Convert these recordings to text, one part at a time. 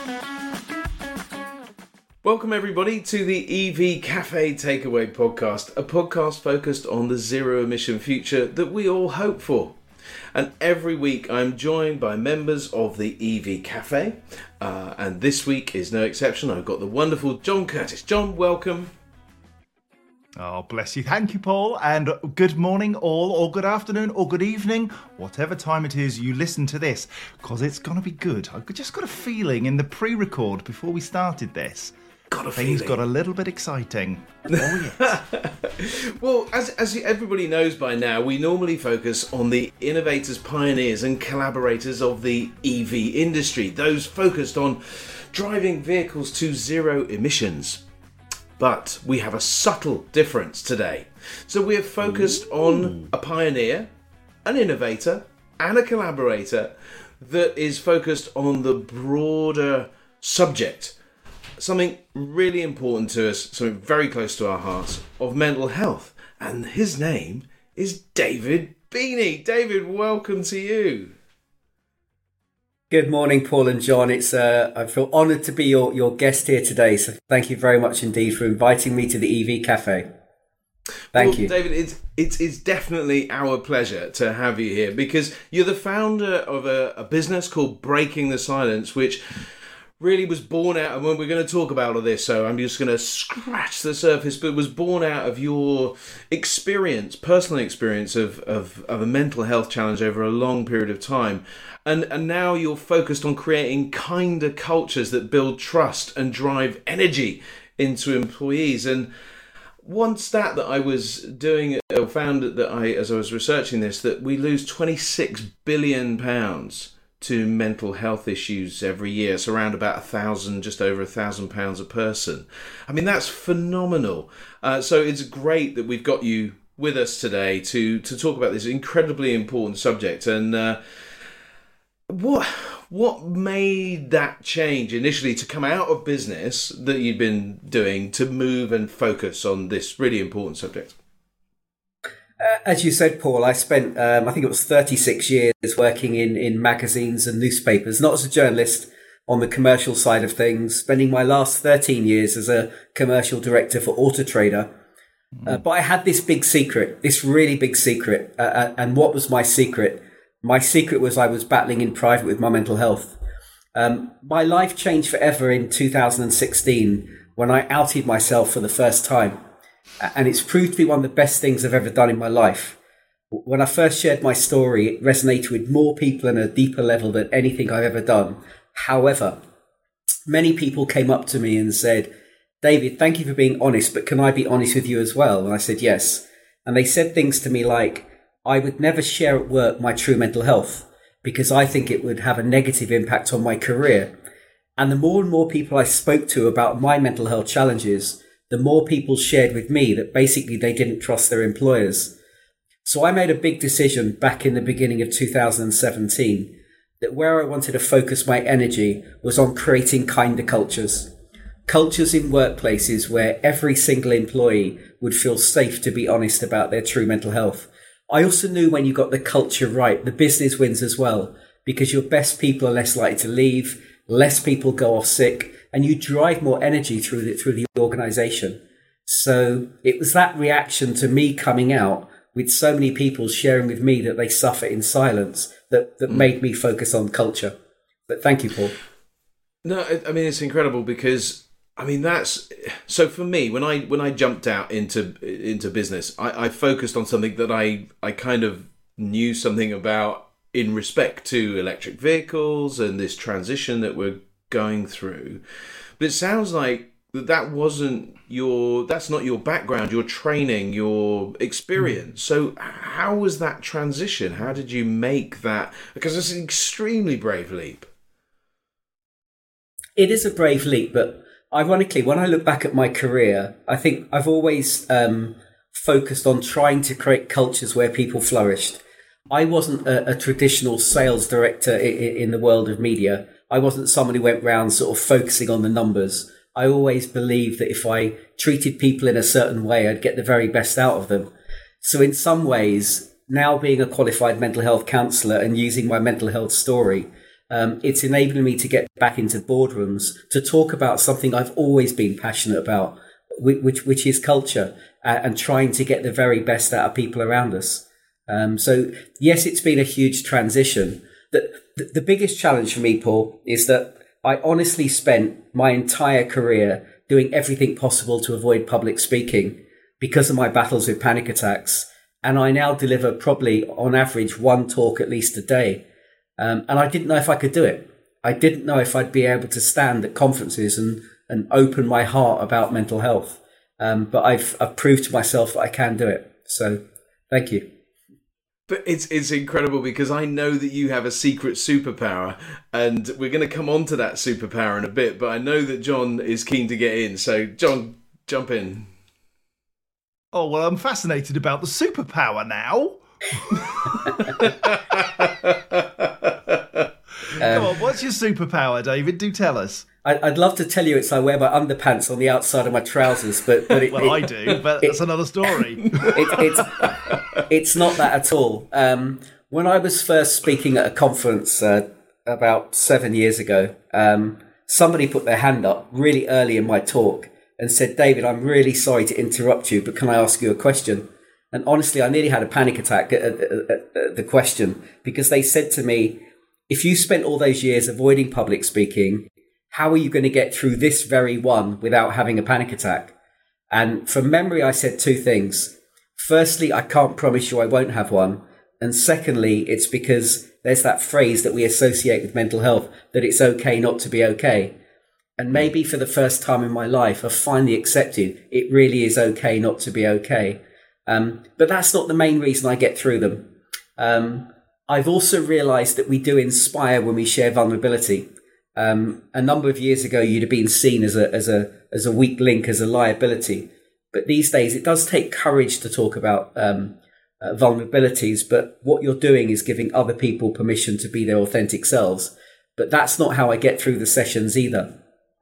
Welcome everybody to the EV Cafe Takeaway Podcast, a podcast focused on the zero emission future that we all hope for. And every week I'm joined by members of the EV Cafe, and this week is no exception. I've got the wonderful John Curtis. John, welcome. Oh, bless you. Thank you, Paul. And good morning all, or good afternoon, or good evening, whatever time it is you listen to this, because it's going to be good. I've just got a feeling in the pre-record before we started this, things got a little bit exciting. Oh, yes. Well, as everybody knows by now, we normally focus on the innovators, pioneers and collaborators of the EV industry, those focused on driving vehicles to zero emissions. But we have a subtle difference today. So we're focused on a pioneer, an innovator and a collaborator that is focused on the broader subject, something really important to us, something very close to our hearts, of mental health. And his name is David Beeney. David, welcome to you. Good morning, Paul and John. I feel honoured to be your guest here today. So thank you very much indeed for inviting me to the EV Cafe. Thank you. David, it's definitely our pleasure to have you here because you're the founder of a business called Breaking the Silence, which really was born out of, when we're going to talk about all this, so I'm just going to scratch the surface, but it was born out of your experience, personal experience of a mental health challenge over a long period of time. And now you're focused on creating kinder cultures that build trust and drive energy into employees. And one stat that I was doing, or found that as I was researching this, that we lose £26 billion to mental health issues every year. It's around about just over £1,000 a person. I mean, that's phenomenal. So it's great that we've got you with us today to talk about this incredibly important subject. And what made that change initially to come out of business that you'd been doing to move and focus on this really important subject? As you said, Paul, I spent, I think it was 36 years working in magazines and newspapers, not as a journalist on the commercial side of things, spending my last 13 years as a commercial director for Auto Trader. But I had this big secret, this really big secret. And what was my secret? My secret was I was battling in private with my mental health. My life changed forever in 2016 when I outed myself for the first time. And it's proved to be one of the best things I've ever done in my life. When I first shared my story, it resonated with more people on a deeper level than anything I've ever done. However, many people came up to me and said, "David, thank you for being honest, but can I be honest with you as well?" And I said, yes. And they said things to me like, I would never share at work my true mental health because I think it would have a negative impact on my career. And the more and more people I spoke to about my mental health challenges, the more people shared with me that basically they didn't trust their employers. So I made a big decision back in the beginning of 2017 that where I wanted to focus my energy was on creating kinder cultures. Cultures in workplaces where every single employee would feel safe to be honest about their true mental health. I also knew when you got the culture right, the business wins as well, because your best people are less likely to leave, less people go off sick, and you drive more energy through the organization. So it was that reaction to me coming out with so many people sharing with me that they suffer in silence that made me focus on culture. But thank you, Paul. No, I mean, it's incredible because, I mean, that's, so for me, when I jumped out into business, I focused on something that I kind of knew something about in respect to electric vehicles and this transition that we're going through. But it sounds like that's not your background, your training, your experience. So how was that transition? How did you make that? Because it's an extremely brave leap. It is a brave leap, but ironically, when I look back at my career, I think I've always focused on trying to create cultures where people flourished. I wasn't a traditional sales director in the world of media. I wasn't someone who went around sort of focusing on the numbers. I always believed that if I treated people in a certain way, I'd get the very best out of them. So in some ways, now being a qualified mental health counsellor and using my mental health story, It's enabling me to get back into boardrooms to talk about something I've always been passionate about, which is culture, and trying to get the very best out of people around us. So yes, it's been a huge transition. The biggest challenge for me, Paul, is that I honestly spent my entire career doing everything possible to avoid public speaking because of my battles with panic attacks. And I now deliver probably on average one talk at least a day. And I didn't know if I could do it. I didn't know if I'd be able to stand at conferences and open my heart about mental health. But I've proved to myself that I can do it. So thank you. But it's incredible because I know that you have a secret superpower, and we're going to come on to that superpower in a bit, but I know that John is keen to get in. So, John, jump in. Oh, well, I'm fascinated about the superpower now. Come on, what's your superpower, David? Do tell us. I'd love to tell you it's I wear my underpants on the outside of my trousers, but I do, but that's another story. It's not that at all. When I was first speaking at a conference about 7 years ago, somebody put their hand up really early in my talk and said, "David, I'm really sorry to interrupt you, but can I ask you a question?" And honestly, I nearly had a panic attack at the question, because they said to me, "If you spent all those years avoiding public speaking, how are you going to get through this very one without having a panic attack?" And from memory, I said two things. Firstly, I can't promise you I won't have one. And secondly, it's because there's that phrase that we associate with mental health, that it's okay not to be okay. And maybe for the first time in my life, I've finally accepted it really is okay not to be okay. But that's not the main reason I get through them. I've also realized that we do inspire when we share vulnerability. A number of years ago, you'd have been seen as a weak link, as a liability. But these days, it does take courage to talk about vulnerabilities. But what you're doing is giving other people permission to be their authentic selves. But that's not how I get through the sessions either.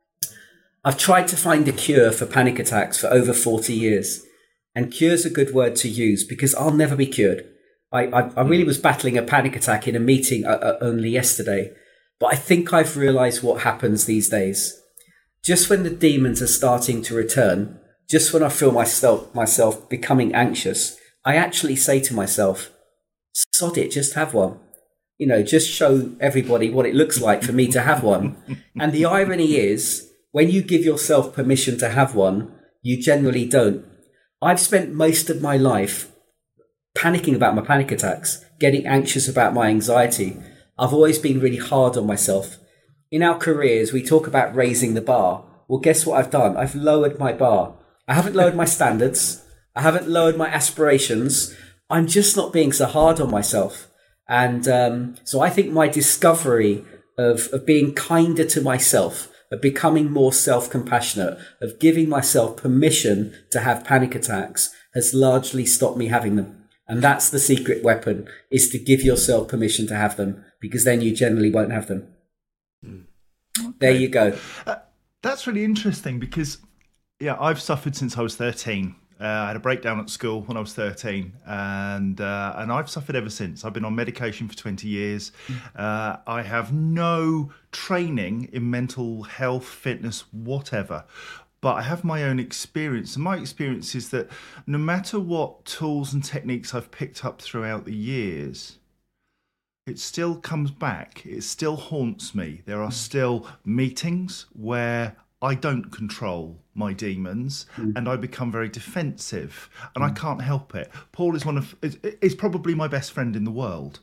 I've tried to find a cure for panic attacks for over 40 years. And cure's a good word to use because I'll never be cured. I really was battling a panic attack in a meeting only yesterday. But I think I've realized what happens these days. Just when the demons are starting to return, just when I feel myself becoming anxious, I actually say to myself, sod it, just have one. You know, just show everybody what it looks like for me to have one. And the irony is, when you give yourself permission to have one, you generally don't. I've spent most of my life panicking about my panic attacks, getting anxious about my anxiety. I've always been really hard on myself. In our careers, we talk about raising the bar. Well, guess what I've done? I've lowered my bar. I haven't lowered my standards. I haven't lowered my aspirations. I'm just not being so hard on myself. And so I think my discovery of being kinder to myself, of becoming more self-compassionate, of giving myself permission to have panic attacks has largely stopped me having them. And that's the secret weapon, is to give yourself permission to have them, because then you generally won't have them. Okay. There you go. That's really interesting because, yeah, I've suffered since I was 13. I had a breakdown at school when I was 13, and I've suffered ever since. I've been on medication for 20 years. I have no training in mental health, fitness, whatever. But I have my own experience. And my experience is that no matter what tools and techniques I've picked up throughout the years, it still comes back. It still haunts me. There are still meetings where I don't control my demons and I become very defensive and I can't help it. Paul is probably my best friend in the world.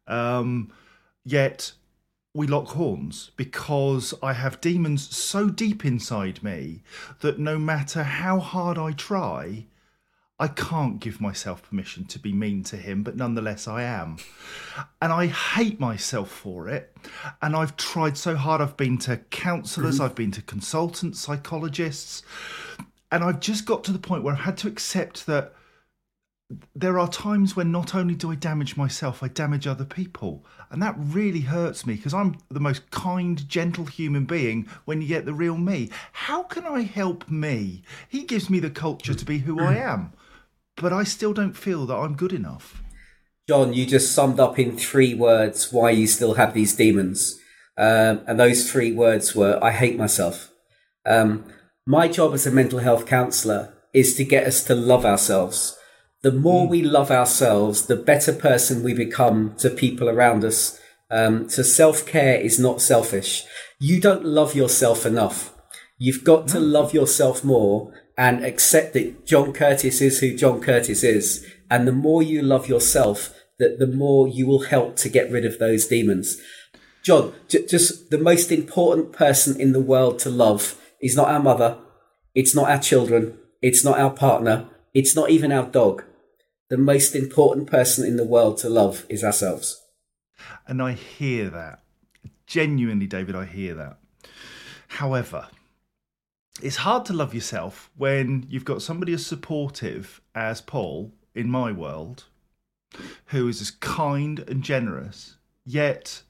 Yet we lock horns because I have demons so deep inside me that no matter how hard I try, I can't give myself permission to be mean to him, but nonetheless I am. And I hate myself for it. And I've tried so hard. I've been to counsellors, I've been to consultants, psychologists, and I've just got to the point where I've had to accept that there are times when not only do I damage myself, I damage other people. And that really hurts me because I'm the most kind, gentle human being when you get the real me. How can I help me? He gives me the culture to be who I am, but I still don't feel that I'm good enough. John, you just summed up in 3 words why you still have these demons. And those 3 words were, I hate myself. My job as a mental health counsellor is to get us to love ourselves. The more we love ourselves, the better person we become to people around us. So self-care is not selfish. You don't love yourself enough. You've got to love yourself more and accept that John Curtis is who John Curtis is. And the more you love yourself, the more you will help to get rid of those demons. John, just the most important person in the world to love is not our mother. It's not our children. It's not our partner. It's not even our dog. The most important person in the world to love is ourselves. And I hear that. Genuinely, David, I hear that. However, it's hard to love yourself when you've got somebody as supportive as Paul in my world, who is as kind and generous, yet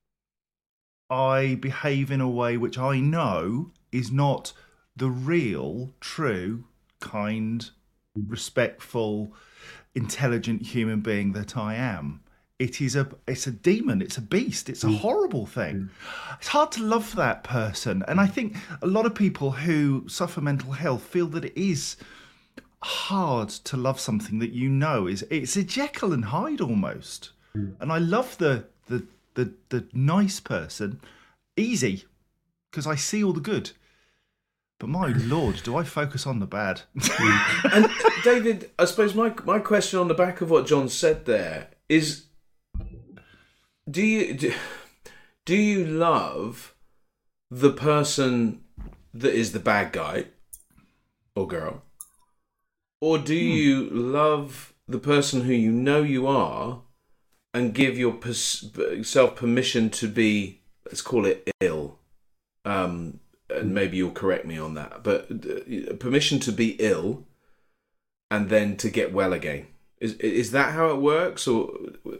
I behave in a way which I know is not the real, true, kind, respectful, intelligent human being that I am. It's a demon, it's a beast, it's a horrible thing. It's hard to love that person. And I think a lot of people who suffer mental health feel that it is hard to love something that you know it's a Jekyll and Hyde almost. And I love the nice person, easy, because I see all the good. But my Lord, do I focus on the bad? And David, I suppose my question on the back of what John said there is, do you love the person that is the bad guy or girl? Or do you love the person who you know you are and give yourself permission to be, let's call it, ill? And maybe you'll correct me on that, but permission to be ill and then to get well again. Is that how it works? Or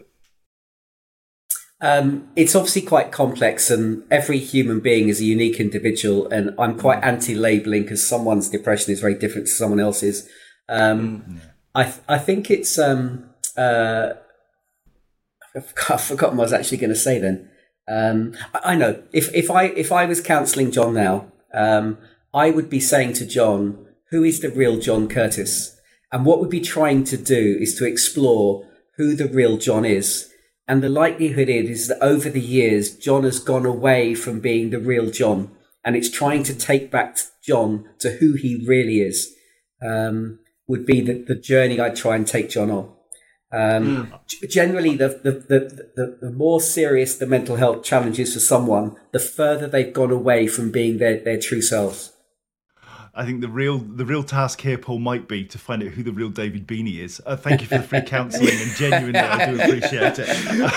it's obviously quite complex, and every human being is a unique individual, and I'm quite anti-labeling because someone's depression is very different to someone else's. I think it's I've forgotten what I was actually going to say then. I know if I was counselling John now, I would be saying to John, who is the real John Curtis? And what we'd be trying to do is to explore who the real John is. And the likelihood is that over the years, John has gone away from being the real John, and it's trying to take back John to who he really is. Would be the journey I'd try and take John on. Generally, the more serious the mental health challenge is for someone, the further they've gone away from being their true selves. I think the real task here, Paul, might be to find out who the real David Beanie is. Thank you for the free counselling, and genuinely, I do appreciate it.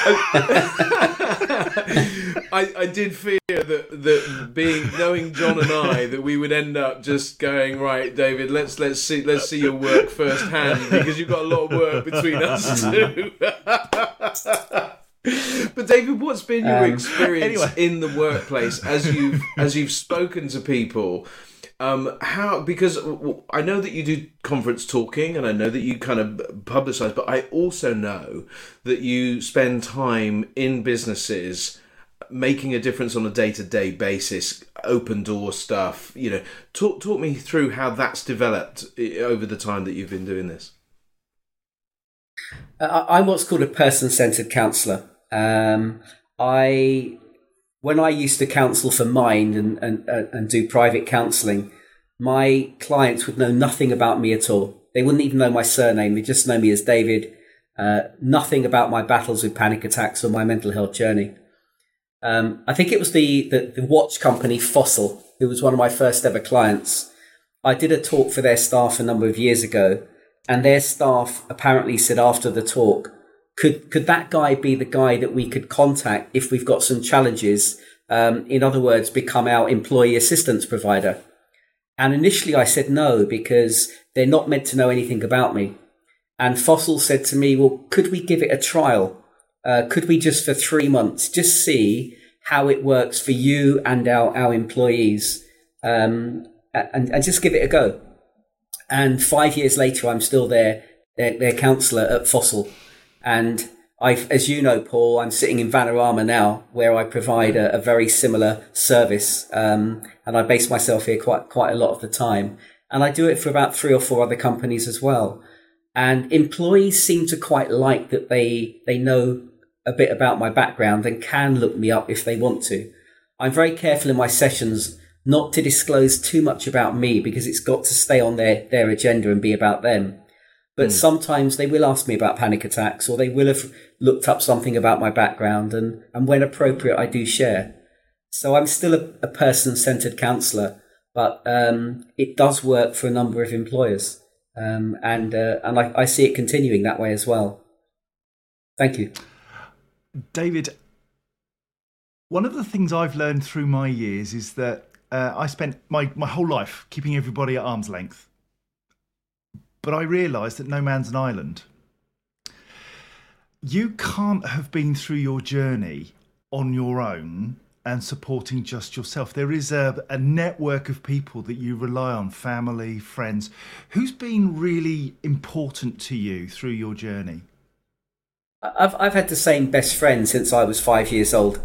I did fear that knowing John and I, that we would end up just going, right, David, let's see your work firsthand, because you've got a lot of work between us too. But David, what's been your experience in the workplace as you've spoken to people? Because I know that you do conference talking, and I know that you kind of publicise, but I also know that you spend time in businesses making a difference on a day-to-day basis, open door stuff. Talk me through how that's developed over the time that you've been doing this. I'm what's called a person-centred counsellor. When I used to counsel for Mind and do private counselling, my clients would know nothing about me at all. They wouldn't even know my surname. They just know me as David. Nothing about my battles with panic attacks or my mental health journey. I think it was the watch company Fossil, who was one of my first ever clients. I did a talk for their staff a number of years ago, and their staff apparently said after the talk, Could that guy be the guy that we could contact if we've got some challenges? In other words, become our employee assistance provider. And initially I said no, because they're not meant to know anything about me. And Fossil said to me, well, could we give it a trial? Could we just for 3 months, just see how it works for you and our employees, and just give it a go? And 5 years later, I'm still their counsellor at Fossil. And As you know, Paul, I'm sitting in Vanarama now, where I provide a very similar service, and I base myself here quite a lot of the time. And I do it for about 3 or 4 other companies as well. And employees seem to quite like that they know a bit about my background and can look me up if they want to. I'm very careful in my sessions not to disclose too much about me, because it's got to stay on their agenda and be about them. But sometimes they will ask me about panic attacks, or they will have looked up something about my background, and when appropriate, I do share. So I'm still a person-centered counsellor, but it does work for a number of employers. And I see it continuing that way as well. Thank you. David, one of the things I've learned through my years is that I spent my whole life keeping everybody at arm's length. But I realised that no man's an island. You can't have been through your journey on your own and supporting just yourself. There is a network of people that you rely on, family, friends. Who's been really important to you through your journey? I've had the same best friend since I was 5 years old.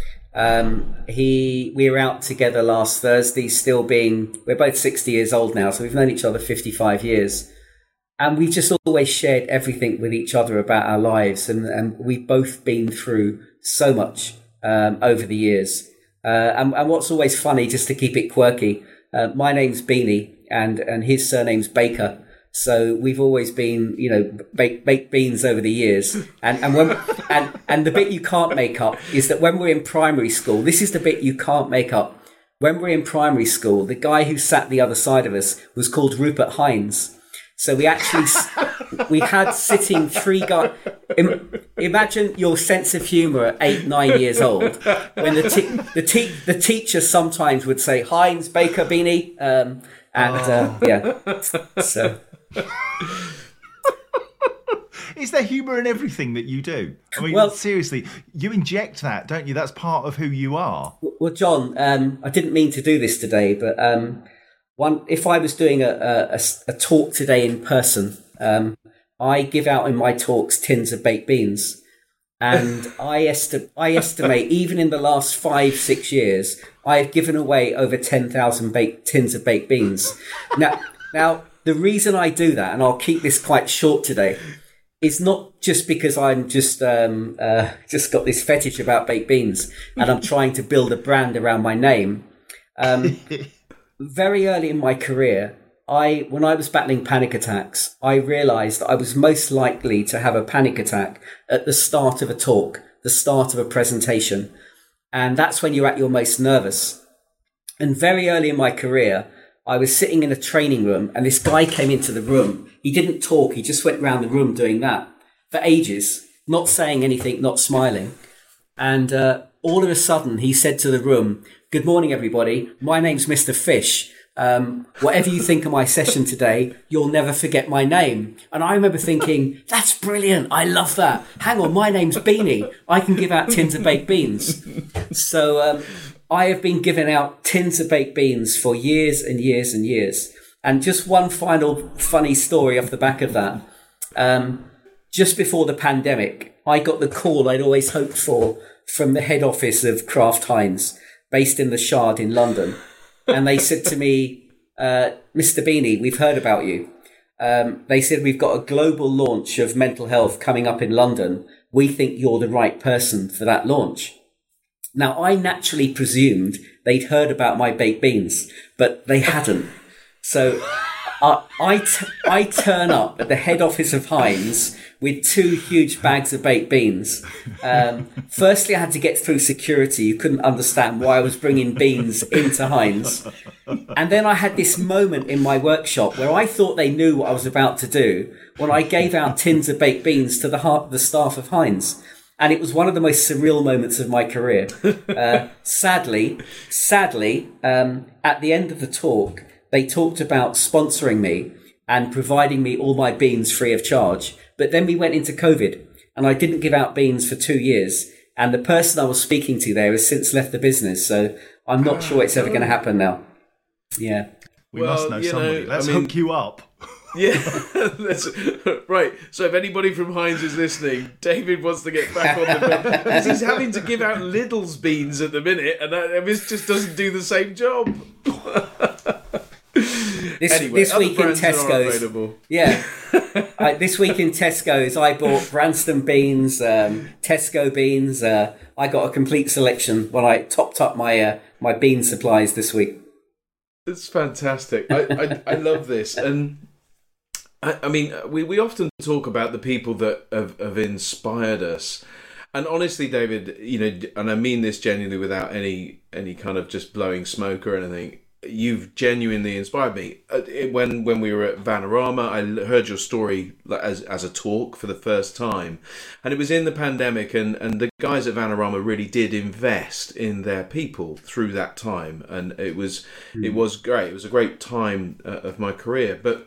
We were out together last Thursday, we're both 60 years old now, so we've known each other 55 years. And we've just always shared everything with each other about our lives. And we've both been through so much over the years. And what's always funny, just to keep it quirky, my name's Beanie and his surname's Baker. So we've always been, baked beans over the years. And the bit you can't make up is that when we're in primary school, this is the bit you can't make up. When we're in primary school, the guy who sat the other side of us was called Rupert Hines. So we had sitting 3 guys. Imagine your sense of humour at 8, 9 years old, when the teacher sometimes would say Hines, Baker, Beanie, So. Is there humour in everything that you do? I mean, seriously, you inject that, don't you? That's part of who you are. Well, John, I didn't mean to do this today, but if I was doing a talk today in person, I give out in my talks tins of baked beans, and I estimate even in the last 5-6 years, I have given away over 10,000 tins of baked beans. Now, the reason I do that, and I'll keep this quite short today, is not just because I'm just got this fetish about baked beans and I'm trying to build a brand around my name. Very early in my career, when I was battling panic attacks, I realised that I was most likely to have a panic attack at the start of a talk, the start of a presentation. And that's when you're at your most nervous. And very early in my career, I was sitting in a training room and this guy came into the room. He didn't talk. He just went around the room doing that for ages, not saying anything, not smiling. And all of a sudden he said to the room, "Good morning, everybody. My name's Mr. Fish. Whatever you think of my session today, you'll never forget my name." And I remember thinking, that's brilliant. I love that. Hang on, my name's Beanie. I can give out tins of baked beans. So I have been giving out tins of baked beans for years and years and years. And just one final funny story off the back of that. Just before the pandemic, I got the call I'd always hoped for from the head office of Kraft Heinz, based in the Shard in London. And they said to me, "Mr. Beanie, we've heard about you." They said, "We've got a global launch of mental health coming up in London. We think you're the right person for that launch." Now, I naturally presumed they'd heard about my baked beans, but they hadn't. So I turn up at the head office of Heinz with 2 huge bags of baked beans. Firstly, I had to get through security. You couldn't understand why I was bringing beans into Heinz. And then I had this moment in my workshop where I thought they knew what I was about to do when I gave out tins of baked beans to the staff of Heinz. And it was one of the most surreal moments of my career. Sadly, at the end of the talk, they talked about sponsoring me and providing me all my beans free of charge. But then we went into COVID and I didn't give out beans for 2 years. And the person I was speaking to there has since left the business. So I'm not sure it's ever going to happen now. Yeah. We must know somebody. Let's hook you up. Yeah, that's, right. So if anybody from Heinz is listening, David wants to get back on the bench because he's having to give out Lidl's beans at the minute, and this just doesn't do the same job. This week in Tesco's, this week in Tesco's, I bought Branston beans, Tesco beans. I got a complete selection when I topped up my my bean supplies this week. It's fantastic. I love this, and I mean, we often talk about the people that have inspired us. And honestly, David, and I mean this genuinely without any kind of just blowing smoke or anything, you've genuinely inspired me. When we were at Vanarama, I heard your story as a talk for the first time. And it was in the pandemic, and the guys at Vanarama really did invest in their people through that time. And it was great. It was a great time of my career. But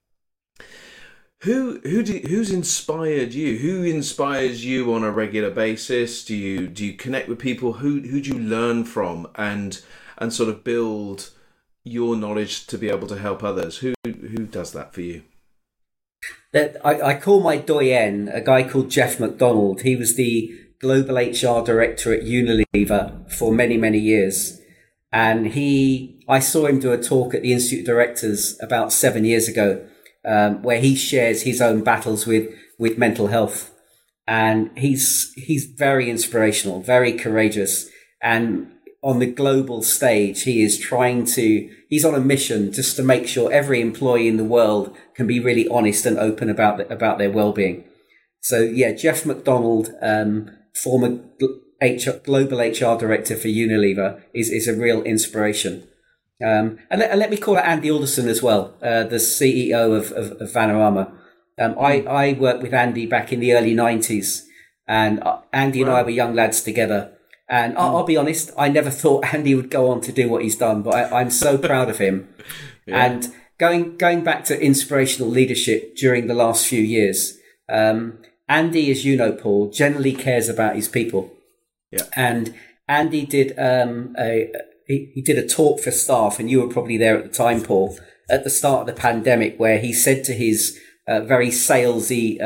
who's inspired you? Who inspires you on a regular basis? Do you connect with people? Who do you learn from and sort of build your knowledge to be able to help others? Who does that for you? I call my doyen a guy called Jeff McDonald. He was the global HR director at Unilever for many, many years. And I saw him do a talk at the Institute of Directors about 7 years ago, where he shares his own battles with mental health. And he's very inspirational, very courageous. And on the global stage, he's on a mission just to make sure every employee in the world can be really honest and open about their well-being. So yeah, Jeff McDonald, former global HR director for Unilever, is a real inspiration. And let me call out Andy Alderson as well, the CEO of Vanarama. I worked with Andy back in the early 90s, and Andy and I were young lads together. And I'll be honest, I never thought Andy would go on to do what he's done, but I'm so proud of him. Yeah. And going back to inspirational leadership during the last few years, Andy, as you know, Paul, generally cares about his people. Yeah. And Andy did he did a talk for staff, and you were probably there at the time, Paul, at the start of the pandemic, where he said to his very salesy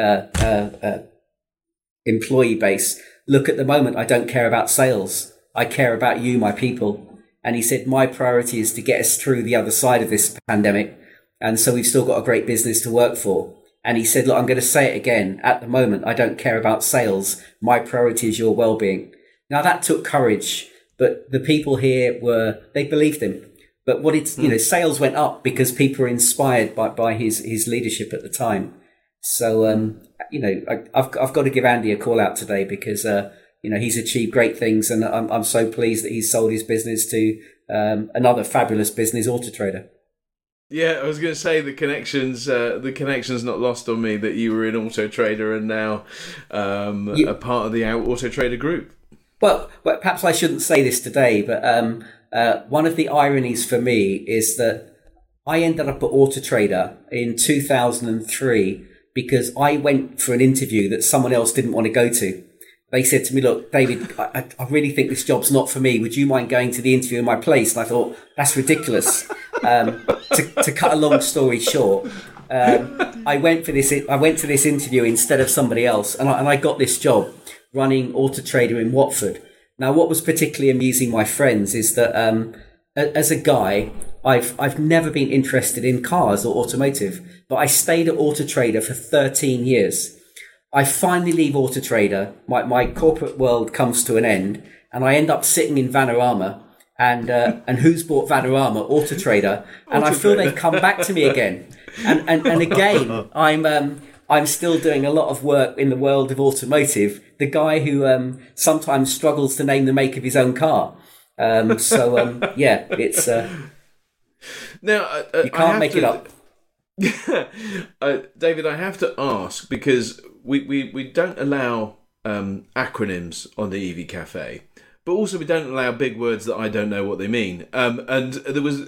employee base, look, at the moment, I don't care about sales. I care about you, my people. And he said, my priority is to get us through the other side of this pandemic. And so we've still got a great business to work for. And he said, look, I'm going to say it again. At the moment, I don't care about sales. My priority is your well-being. Now, that took courage, but the people here they believed him. But sales went up because people were inspired by his leadership at the time. So, I've got to give Andy a call out today because, he's achieved great things, and I'm so pleased that he's sold his business to another fabulous business, Auto Trader. Yeah, I was going to say the connection's not lost on me that you were in Auto Trader and now a part of the Auto Trader group. Well, perhaps I shouldn't say this today, but one of the ironies for me is that I ended up at Auto Trader in 2003 because I went for an interview that someone else didn't want to go to. They said to me, look, David, I really think this job's not for me. Would you mind going to the interview in my place? And I thought, that's ridiculous. To cut a long story short, I went to this interview instead of somebody else, and I got this job running Auto Trader in Watford. Now, what was particularly amusing my friends is that as a guy, I've never been interested in cars or automotive, but I stayed at Auto Trader for 13 years. I finally leave Auto Trader. My corporate world comes to an end, and I end up sitting in Vanarama. And who's bought Vanarama? Auto Trader. And I feel they've come back to me again. And again, I'm still doing a lot of work in the world of automotive. The guy who sometimes struggles to name the make of his own car. It's now you can't make it up. David, I have to ask because we don't allow acronyms on the EV Cafe. But also, we don't allow big words that I don't know what they mean. And there was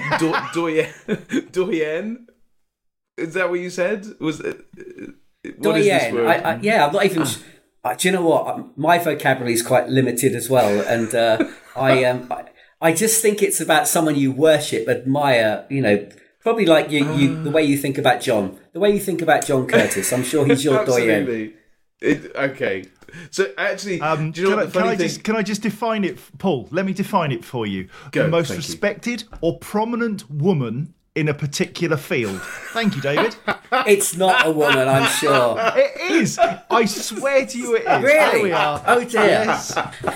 doyen. Is that what you said? Was it? What is this word? I'm not even. Do you know what? My vocabulary is quite limited as well, and I just think it's about someone you worship, admire, Probably like the way you think about John. The way you think about John Curtis. I'm sure he's your doyen. Okay. So actually, do you know what the funny thing? Can I just define it, Paul? Let me define it for you. Go, the most respected or prominent woman in a particular field. Thank you, David. It's not a woman, I'm sure. It is. I swear to you it is. Really? There we are. Oh, dear. Yes.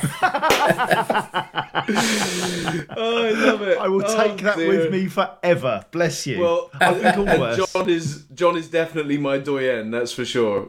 Oh, I love it. I will take that with me forever. Bless you. Well, I think all worse. John is definitely my doyen, that's for sure.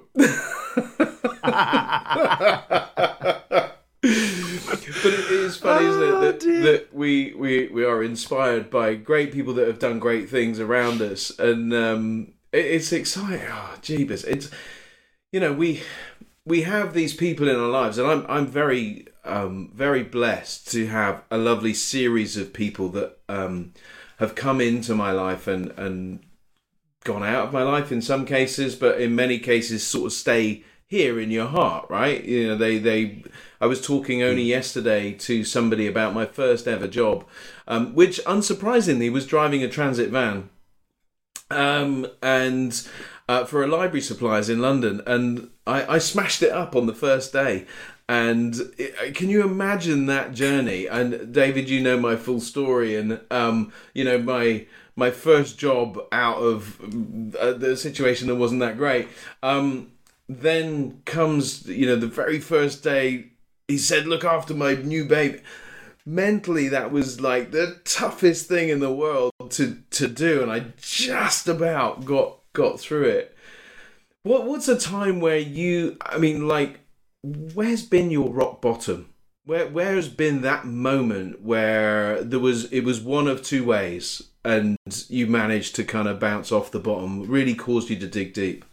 But it is funny, isn't it, that we are inspired by great people that have done great things around us, and it's exciting. Oh, jeebus! It's, you know, we have these people in our lives, and I'm very very blessed to have a lovely series of people that have come into my life and gone out of my life in some cases, but in many cases sort of stay here in your heart, right? You know, I was talking only yesterday to somebody about my first ever job, which unsurprisingly was driving a transit van, and for a library supplies in London, and I smashed it up on the first day. And can you imagine that journey? And David, you know my full story, and you know my first job out of the situation that wasn't that great. Then comes, you know, the very first day. He said, "Look after my new baby." Mentally, that was like the toughest thing in the world to do, and I just about got through it. What's a time where where's been your rock bottom? Where has been that moment where it was one of two ways, and you managed to kind of bounce off the bottom, really caused you to dig deep?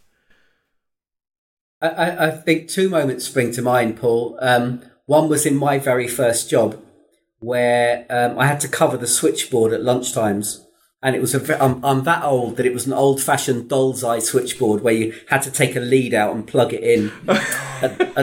I think two moments spring to mind, Paul. One was in my very first job, where I had to cover the switchboard at lunchtimes, and it was I'm that old that it was an old-fashioned doll's eye switchboard where you had to take a lead out and plug it in. and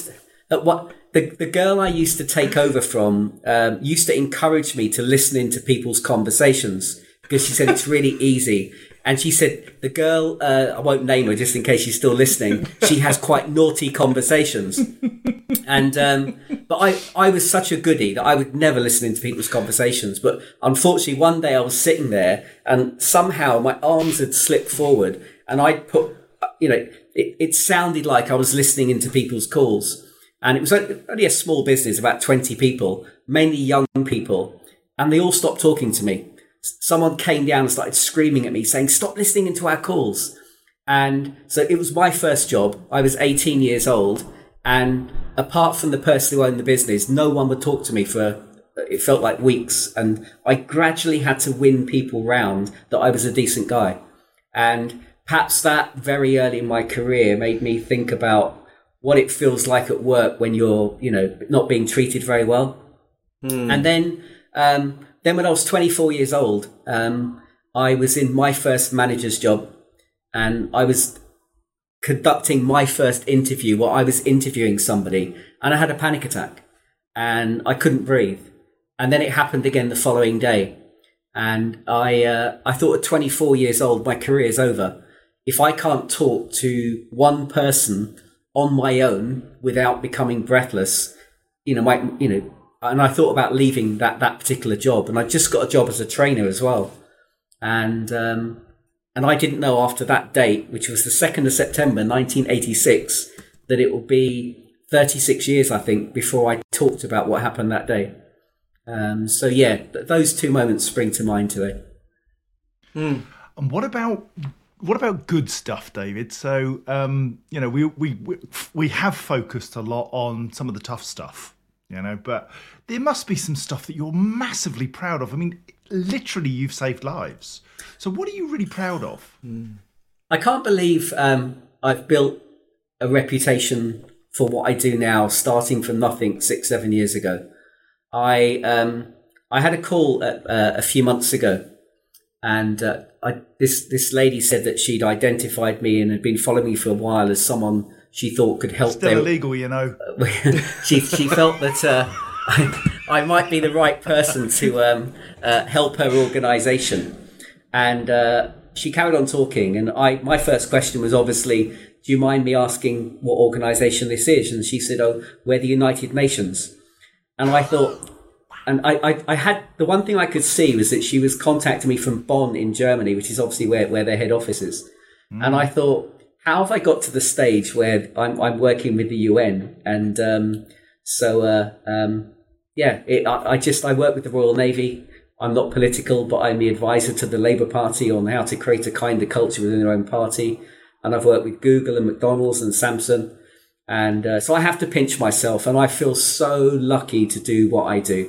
the girl I used to take over from used to encourage me to listen into people's conversations, because she said it's really easy. And she said, the girl, I won't name her just in case she's still listening, she has quite naughty conversations. And but I was such a goodie that I would never listen into people's conversations. But unfortunately, one day I was sitting there and somehow my arms had slipped forward, and I'd put, you know, it sounded like I was listening into people's calls. And it was only a small business, about 20 people, mainly young people. And they all stopped talking to me. Someone came down and started screaming at me, saying, "Stop listening into our calls." And so it was my first job. I was 18 years old. And apart from the person who owned the business, no one would talk to me for, it felt like, weeks. And I gradually had to win people round that I was a decent guy. And perhaps that very early in my career made me think about what it feels like at work when you're, you know, not being treated very well. And then when I was 24 years old, I was in my first manager's job, and I was conducting my first interview where I was interviewing somebody, and I had a panic attack and I couldn't breathe. And then it happened again the following day. And I thought at 24 years old, my career's over. If I can't talk to one person on my own without becoming breathless, and I thought about leaving that particular job, and I just got a job as a trainer as well. And I didn't know after that date, which was the 2nd of September, 1986, that it would be 36 years, I think, before I talked about what happened that day. So yeah, those two moments spring to mind today. And what about good stuff, David? So, we have focused a lot on some of the tough stuff. But there must be some stuff that you're massively proud of. I mean, literally, you've saved lives. So what are you really proud of? I can't believe I've built a reputation for what I do now, starting from nothing 6-7 years ago. I had a call a few months ago, and this lady said that she'd identified me and had been following me for a while as someone she thought could help. Still illegal, you know. she felt that I might be the right person to help her organisation. And she carried on talking, and my first question was obviously, do you mind me asking what organisation this is? And she said, oh, we're the United Nations. And I thought, and I had, the one thing I could see was that she was contacting me from Bonn in Germany, which is obviously where their head office is. And I thought, how have I got to the stage where I'm working with the UN? And I work with the Royal Navy. I'm not political, but I'm the advisor to the Labour Party on how to create a kinder culture within their own party. And I've worked with Google and McDonald's and Samsung. And so I have to pinch myself, and I feel so lucky to do what I do.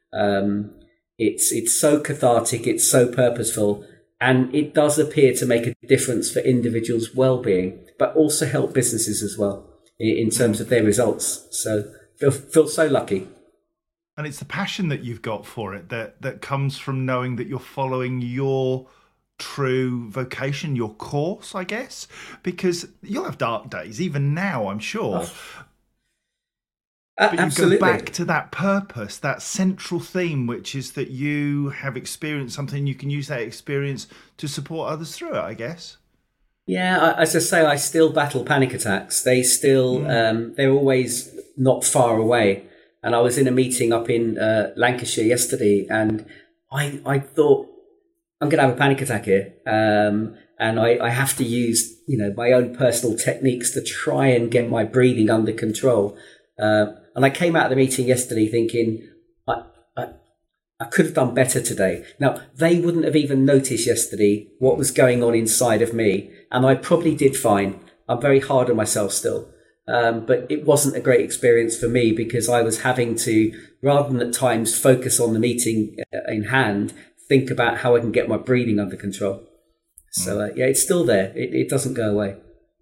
It's so cathartic, it's so purposeful, and it does appear to make a difference for individuals' well-being, but also help businesses as well in terms of their results. So feel so lucky. And it's the passion that you've got for it that comes from knowing that you're following your true vocation, your course, I guess, because you'll have dark days, even now, I'm sure. But absolutely. You go back to that purpose, that central theme, which is that you have experienced something, you can use that experience to support others through it, I guess. Yeah, as I say, I still battle panic attacks. They still, they're always not far away. And I was in a meeting up in Lancashire yesterday, and I thought, I'm going to have a panic attack here. And I have to use, my own personal techniques to try and get my breathing under control. And I came out of the meeting yesterday thinking, I could have done better today. Now, they wouldn't have even noticed yesterday what was going on inside of me. And I probably did fine. I'm very hard on myself still. But it wasn't a great experience for me because I was having to, rather than at times focus on the meeting in hand, think about how I can get my breathing under control. So, it's still there. It doesn't go away.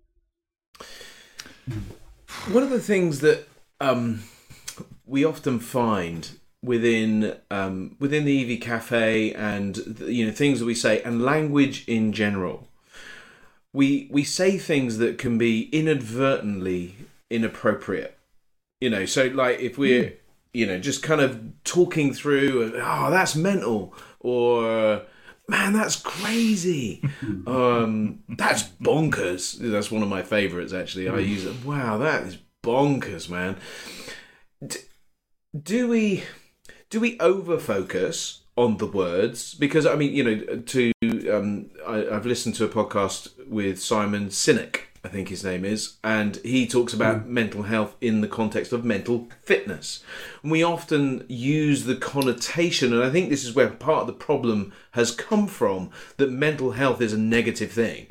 One of the things that we often find within the EV Cafe and things that we say and language in general, we say things that can be inadvertently inappropriate. So like if we're just kind of talking through, oh, that's mental, or man, that's crazy, that's bonkers. That's one of my favorites, actually. I use it. Wow, that is bonkers, man. Do we over focus on the words? Because I've listened to a podcast with Simon Sinek, I think his name is, and he talks about mental health in the context of mental fitness. And we often use the connotation, and I think this is where part of the problem has come from, that mental health is a negative thing.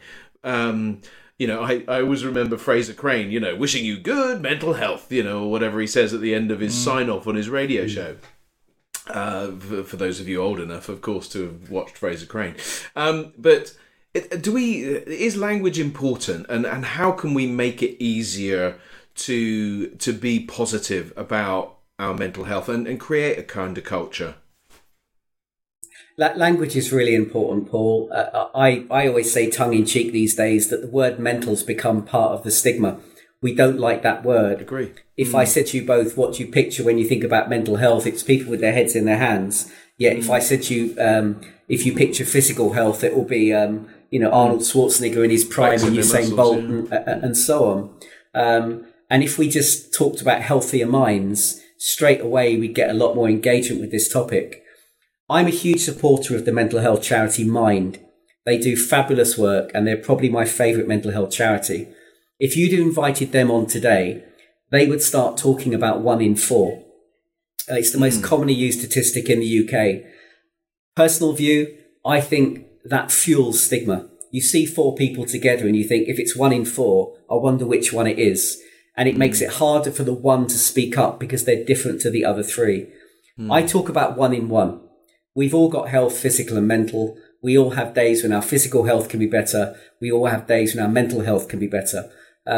I always remember Fraser Crane, wishing you good mental health, or whatever he says at the end of his sign-off on his radio show. For those of you old enough, of course, to have watched Fraser Crane. But is language important, and how can we make it easier to be positive about our mental health and create a kinder culture? Language is really important, Paul. I always say tongue-in-cheek these days that the word mental's become part of the stigma. We don't like that word. Agree. If I said to you both, what do you picture when you think about mental health? It's people with their heads in their hands. Yet if I said to you, if you picture physical health, it will be, Arnold Schwarzenegger in his prime and Usain Bolt and so on. And if we just talked about healthier minds, straight away we'd get a lot more engagement with this topic. I'm a huge supporter of the mental health charity Mind. They do fabulous work, and they're probably my favourite mental health charity. If you'd invited them on today, they would start talking about 1 in 4. It's the most commonly used statistic in the UK. Personal view, I think that fuels stigma. You see 4 people together and you think, if it's 1 in 4, I wonder which one it is. And it makes it harder for the one to speak up because they're different to the other 3. I talk about 1 in 1. We've all got health, physical and mental. We all have days when our physical health can be better. We all have days when our mental health can be better.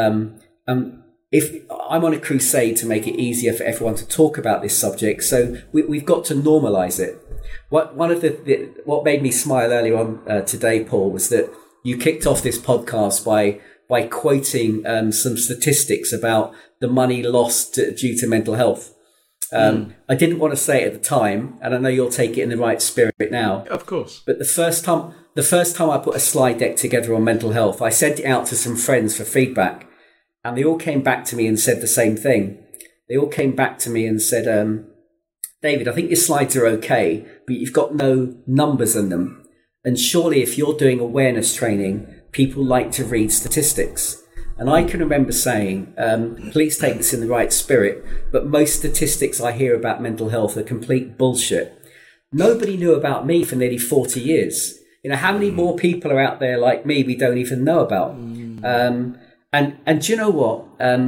If I'm on a crusade to make it easier for everyone to talk about this subject, so we've got to normalise it. What made me smile earlier on today, Paul, was that you kicked off this podcast by quoting some statistics about the money lost due to mental health. I didn't want to say it at the time, and I know you'll take it in the right spirit now. Of course. But the first time I put a slide deck together on mental health, I sent it out to some friends for feedback, and they all came back to me and said the same thing. They all came back to me and said, David, I think your slides are okay, but you've got no numbers in them. And surely if you're doing awareness training, people like to read statistics. And I can remember saying, please take this in the right spirit, but most statistics I hear about mental health are complete bullshit. Nobody knew about me for nearly 40 years. You know, how many more people are out there like me we don't even know about? And do you know what?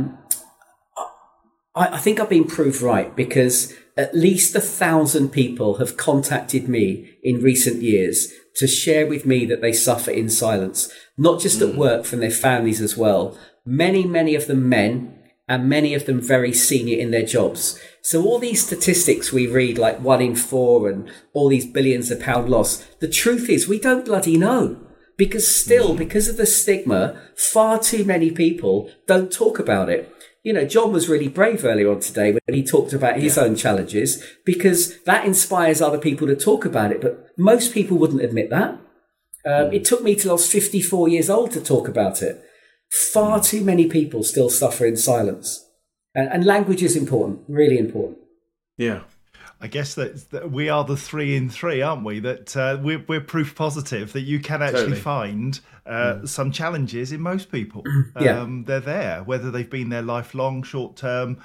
I think I've been proved right, because at least 1,000 people have contacted me in recent years to share with me that they suffer in silence, not just at work, from their families as well. Many of them men, and many of them very senior in their jobs. So all these statistics we read, like 1 in 4 and all these billions of pound loss, the truth is we don't bloody know. Because still, because of the stigma, far too many people don't talk about it. You know, John was really brave earlier on today when he talked about his own challenges, because that inspires other people to talk about it. But most people wouldn't admit that. It took me till I was 54 years old to talk about it. Far too many people still suffer in silence. And language is important, really important. Yeah. I guess that we are the 3 in 3, aren't we? That we're proof positive that you can actually find some challenges in most people. They're there, whether they've been there lifelong, short term,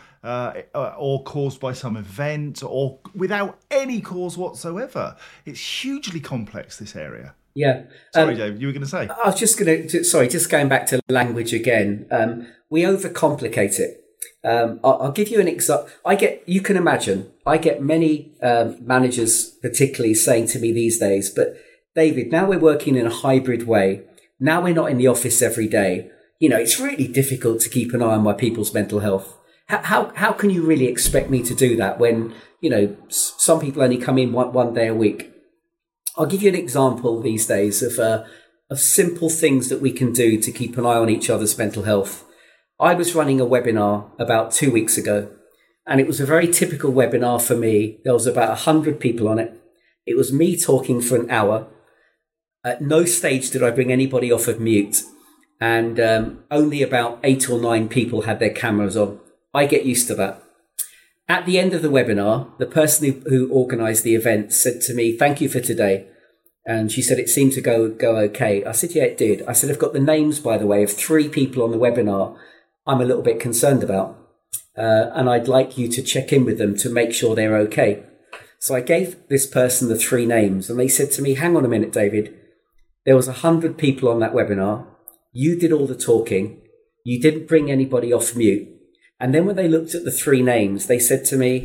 or caused by some event, or without any cause whatsoever. It's hugely complex, this area. Yeah. Sorry, Dave, you were going to say? I was just just going back to language again. We overcomplicate it. I'll give you an example. You can imagine, I get many managers particularly saying to me these days, but David, now we're working in a hybrid way. Now we're not in the office every day. You know, it's really difficult to keep an eye on my people's mental health. How can you really expect me to do that when, you know, some people only come in one day a week? I'll give you an example these days of simple things that we can do to keep an eye on each other's mental health. I was running a webinar about 2 weeks ago, and it was a very typical webinar for me. There was about 100 people on it. It was me talking for an hour. At no stage did I bring anybody off of mute, and only about 8 or 9 people had their cameras on. I get used to that. At the end of the webinar, the person who organised the event said to me, "Thank you for today." And she said, "It seemed to go okay." I said, "Yeah, it did." I said, "I've got the names, by the way, of 3 people on the webinar I'm a little bit concerned about. And I'd like you to check in with them to make sure they're okay." So I gave this person the 3 names, and they said to me, "Hang on a minute, David. There was 100 people on that webinar. You did all the talking. You didn't bring anybody off mute." And then when they looked at the 3 names, they said to me,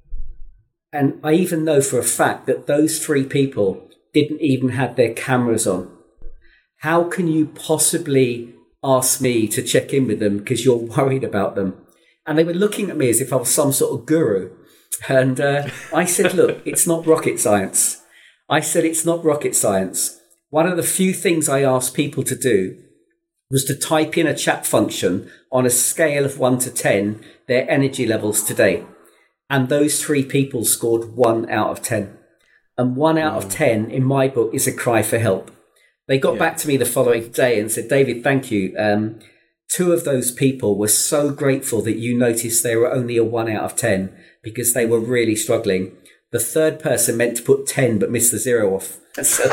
and I even know for a fact that those 3 people didn't even have their cameras on. How can you possibly ask me to check in with them because you're worried about them? And they were looking at me as if I was some sort of guru. And I said, "Look, it's not rocket science." I said, "It's not rocket science." One of the few things I asked people to do was to type in a chat function on a scale of 1 to 10, their energy levels today. And those 3 people scored 1 out of 10. And 1 out of 10 in my book is a cry for help. They got back to me the following day and said, "David, thank you. 2 of those people were so grateful that you noticed they were only a 1 out of 10 because they were really struggling. The 3rd person meant to put 10 but missed the 0 off." So,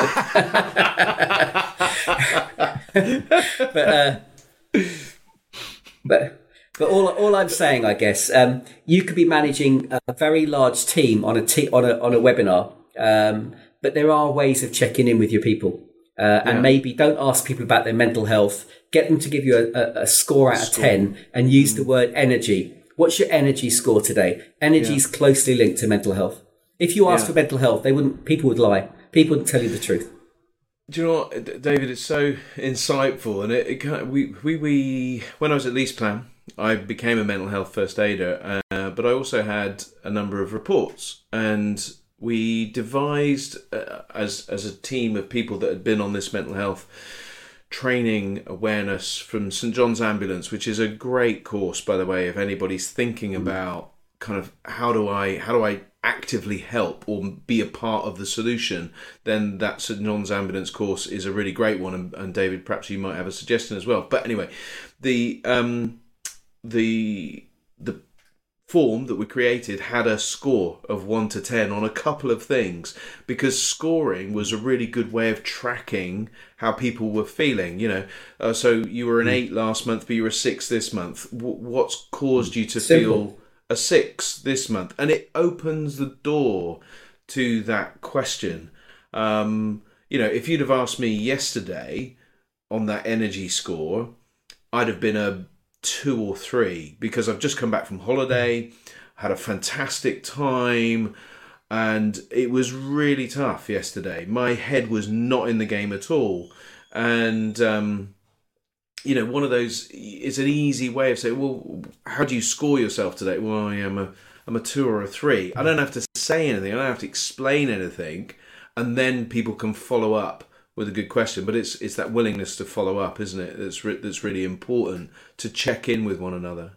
but all I'm saying, I guess, you could be managing a very large team on a webinar, but there are ways of checking in with your people. And maybe don't ask people about their mental health. Get them to give you a score out of 10 and use the word energy. What's your energy score today? Energy is closely linked to mental health. If you ask for mental health, people would lie. People wouldn't tell you the truth. Do you know what, David? It's so insightful, and we when I was at LeasePlan, I became a mental health first aider, but I also had a number of reports, and we devised as a team of people that had been on this mental health training awareness from St John's Ambulance, which is a great course, by the way, if anybody's thinking about kind of how do I actively help or be a part of the solution, then that St John's Ambulance course is a really great one. And David, perhaps you might have a suggestion as well. But anyway, the form that we created had a score of 1 to 10 on a couple of things, because scoring was a really good way of tracking how people were feeling. So you were an 8 last month, but you were a 6 this month. What's caused you to feel a 6 this month? And it opens the door to that question. If you'd have asked me yesterday on that energy score, I'd have been a 2 or 3, because I've just come back from holiday, had a fantastic time, and it was really tough yesterday. My head was not in the game at all. And one of those, it's an easy way of saying, well, how do you score yourself today? Well, I'm a 2 or a 3. I don't have to say anything, I don't have to explain anything, and then people can follow up with a good question. But it's that willingness to follow up, isn't it? That's really important, to check in with one another.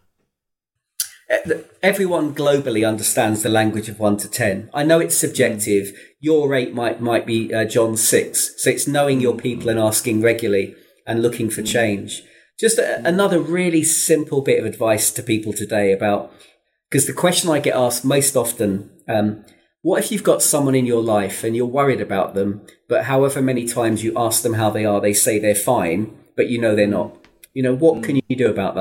Everyone globally understands the language of 1 to 10. I know it's subjective. Your rate might be John's 6. So it's knowing your people and asking regularly and looking for change. Just another really simple bit of advice to people today about, because the question I get asked most often, what if you've got someone in your life and you're worried about them, but however many times you ask them how they are, they say they're fine, but they're not. What can you do about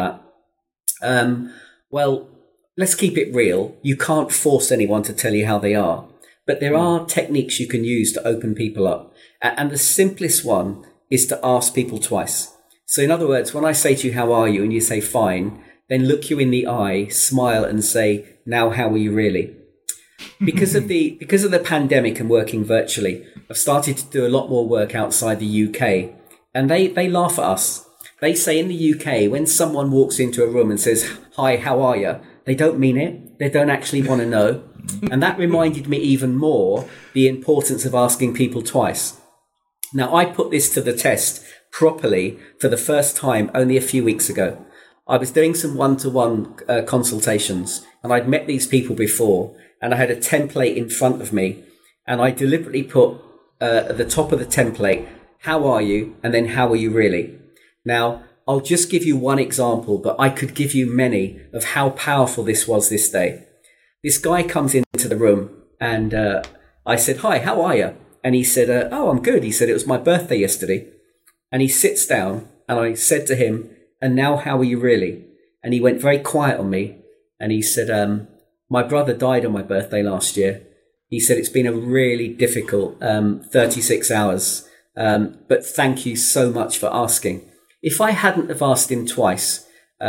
that? Well, let's keep it real. You can't force anyone to tell you how they are, but there are techniques you can use to open people up. And the simplest one is to ask people twice. So in other words, when I say to you, how are you? And you say fine, then look you in the eye, smile and say, now, how are you really? Because of the pandemic and working virtually, I've started to do a lot more work outside the UK, and they laugh at us. They say in the UK, when someone walks into a room and says, hi, how are you? They don't mean it. They don't actually want to know. And that reminded me even more the importance of asking people twice. Now, I put this to the test properly for the first time only a few weeks ago. I was doing some one-to-one consultations, and I'd met these people before, and I had a template in front of me, and I deliberately put at the top of the template, how are you? And then how are you really? Now, I'll just give you one example, but I could give you many of how powerful this was this day. This guy comes into the room, and I said, hi, how are you? And he said, oh, I'm good. He said, it was my birthday yesterday. And he sits down, and I said to him, and now how are you really? And he went very quiet on me, and he said, my brother died on my birthday last year. He said, it's been a really difficult 36 hours, but thank you so much for asking. If I hadn't have asked him twice,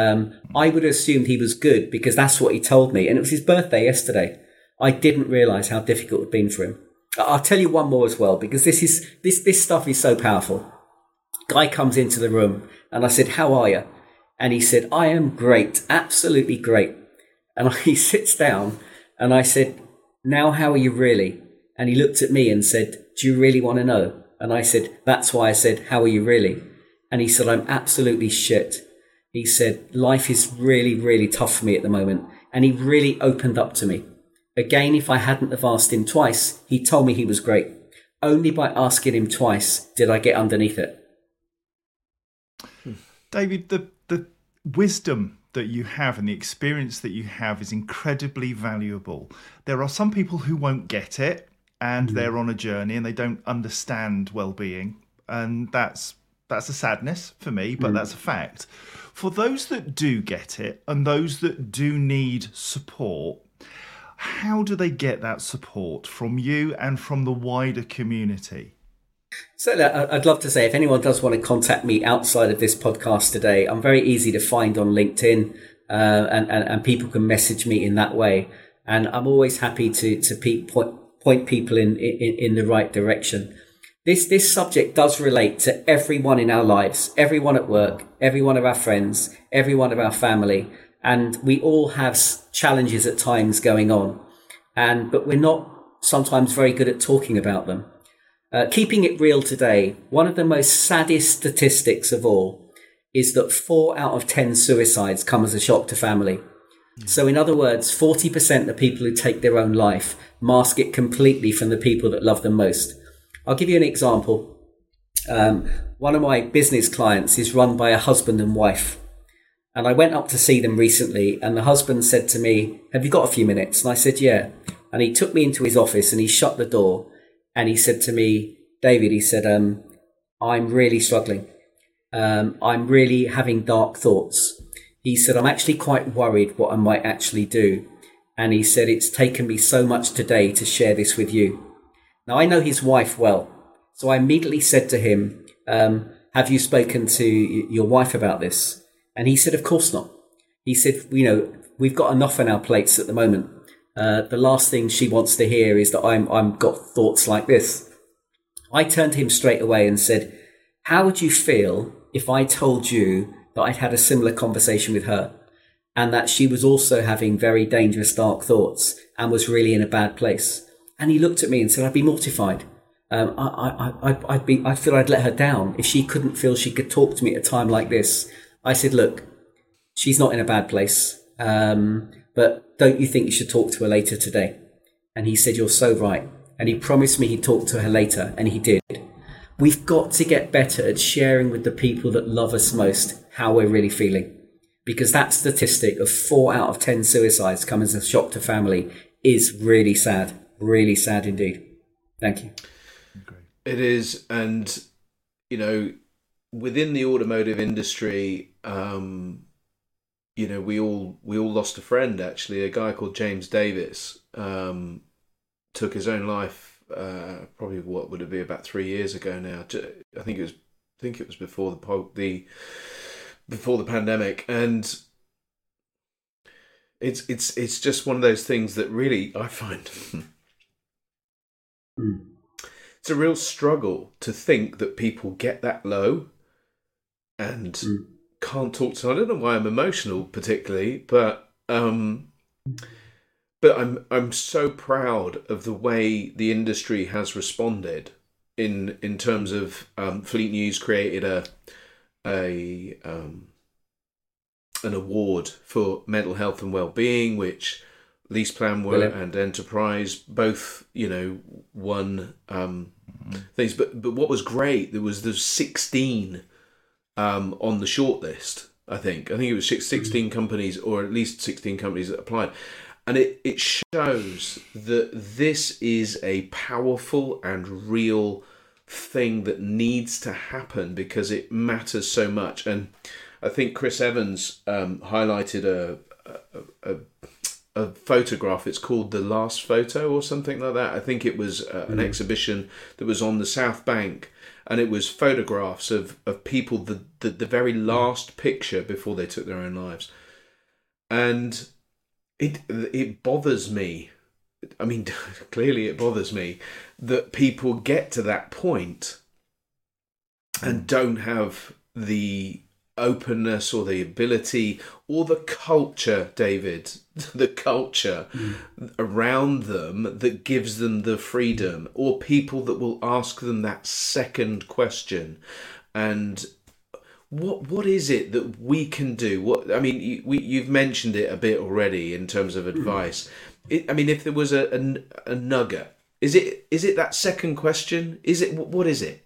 I would have assumed he was good, because that's what he told me. And it was his birthday yesterday. I didn't realise how difficult it had been for him. I'll tell you one more as well, because this stuff is so powerful. Guy comes into the room, and I said, how are you? And he said, I am great, absolutely great. And he sits down, and I said, now how are you really? And he looked at me and said, do you really want to know? And I said, that's why I said, how are you really? And he said, I'm absolutely shit. He said, life is really, really tough for me at the moment. And he really opened up to me. Again, if I hadn't have asked him twice, he told me he was great. Only by asking him twice did I get underneath it. David, the wisdom that you have and the experience that you have is incredibly valuable. There are some people who won't get it, and they're on a journey and they don't understand well-being. And that's a sadness for me, but that's a fact. For those that do get it and those that do need support, how do they get that support from you and from the wider community? So I'd love to say, if anyone does want to contact me outside of this podcast today, I'm very easy to find on LinkedIn, and people can message me in that way. And I'm always happy to point people in the right direction. This subject does relate to everyone in our lives, everyone at work, every one of our friends, every one of our family. And we all have challenges at times going on. But we're not sometimes very good at talking about them. Keeping it real today, one of the most saddest statistics of all is that 4 out of 10 suicides come as a shock to family. So in other words, 40% of people who take their own life mask it completely from the people that love them most. I'll give you an example. One of my business clients is run by a husband and wife. And I went up to see them recently, and the husband said to me, "Have you got a few minutes?" And I said, "Yeah." And he took me into his office and he shut the door and he said to me, "David," he said, "I'm really struggling. I'm really having dark thoughts." He said, "I'm actually quite worried what I might actually do." And he said, "It's taken me so much today to share this with you." Now, I know his wife well. So I immediately said to him, "Have you spoken to your wife about this?" And he said, "Of course not." He said, "We've got enough on our plates at the moment. The last thing she wants to hear is that I'm got thoughts like this." I turned to him straight away and said, "How would you feel if I told you that I'd had a similar conversation with her and that she was also having very dangerous, dark thoughts and was really in a bad place?" And he looked at me and said, "I'd be mortified. I'd feel I'd let her down if she couldn't feel she could talk to me at a time like this." I said, "Look, she's not in a bad place, but don't you think you should talk to her later today?" And he said, "You're so right." And he promised me he'd talk to her later, and he did. We've got to get better at sharing with the people that love us most how we're really feeling, because that statistic of 4 out of 10 suicides come as a shock to family is really sad indeed. Thank you. It is, and within the automotive industry, we all lost a friend. Actually, a guy called James Davis took his own life. Probably what would it be, about 3 years ago now? I think it was before the pandemic, and it's just one of those things that really I find it's a real struggle to think that people get that low and can't talk to. I don't know why I'm emotional particularly, but I'm so proud of the way the industry has responded in terms of Fleet News created an award for mental health and well-being, which LeasePlan and Enterprise both won things. But what was great, there's 16 on the shortlist. I think it was 16 companies, or at least 16 companies that applied. And it shows that this is a powerful and real thing that needs to happen because it matters so much. And I think Chris Evans highlighted a photograph. It's called The Last Photo or something like that. I think it was an exhibition that was on the South Bank, and it was photographs of people, the very last picture before they took their own lives. And it bothers me. I mean, clearly it bothers me that people get to that point and don't have the openness or the ability or the culture, David, the culture around them that gives them the freedom, or people that will ask them that second question. And what is it that we can do? You've mentioned it a bit already in terms of advice. If there was a nugget, is it that second question? What is it?